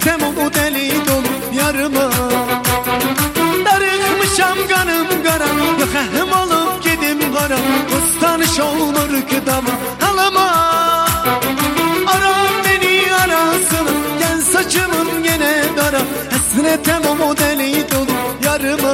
Hasretem o deli dolu yarıma. Darıkmışam kanım kara, yok ehm olup gidim kara. Dost tanış olur ki dama halıma. Ara beni arasına, gel saçımın gene dara. Hasretem o deli dolu yarıma.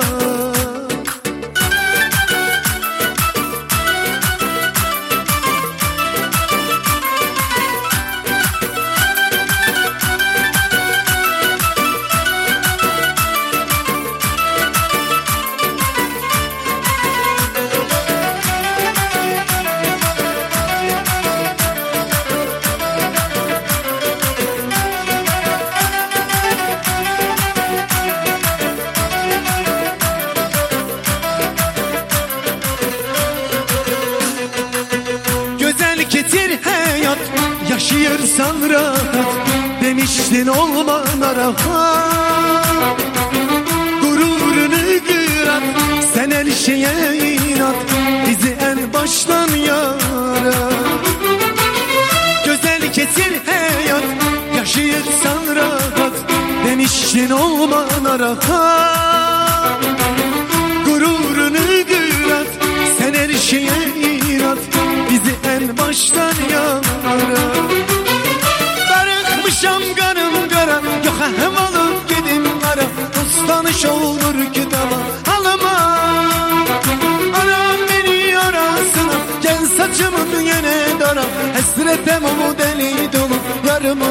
Getir hayat, yaşayırsan rahat. Demiştin olmana rahat. Gururunu kırat, sen her şeye inat. Bizi en baştan yara. Güzel getir hayat, yaşayırsan rahat. Demiştin olmana rahat. Gururunu kırat, sen her şeye inat. Bizi en baştan yara. Darıkmışam kanım kara, yok ehm olup gidim kara. Dost tanış olur ki dama halıma. Anam beni arasına, gel saçımın yine dara. Hasretem o deli dolu yarıma.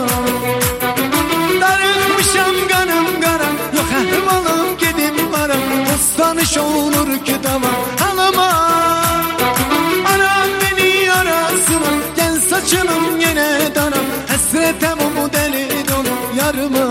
Darıkmışam kanım kara, yok ehm olup gidim kara. Dost tanış olur ki dama halıma. Saçımın yine dana, hasretem o deli dolu yarıma.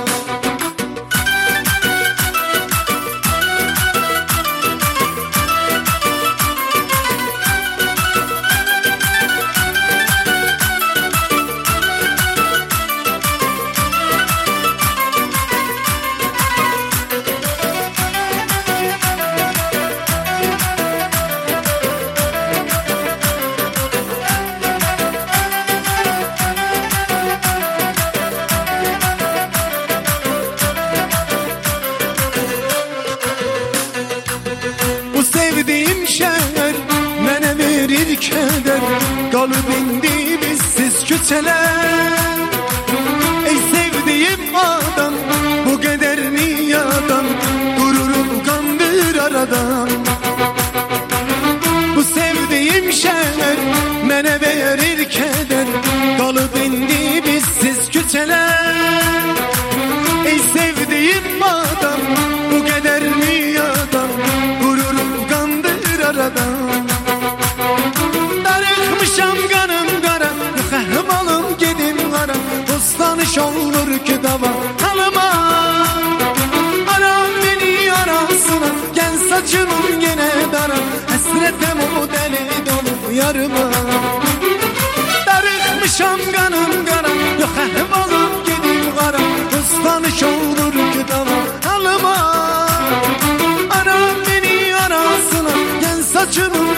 Sevdiğim şehir mene verir keder. Kalıp indi bizsiz küçeler. Ey sevdiğim adam, bu kadar mi adam? Gururum kandır aradan. Bu sevdiğim şehir mene verir keder. Kalıp indi bizsiz küçeler. Ey sevdiğim adam, bu kadar mi adam? Darıkmışam kanım kara, yok ehm olup gidim kara. Dost tanış olur ki dava halıma. Aram beni arasına, gel saçımın gene dara. Hasretem o deli dolu yarıma. Darıkmışam kanım kara, yok ehm olup gidim kara. Dost tanış olur ki dava halıma. Aram beni arasına, gel saçımın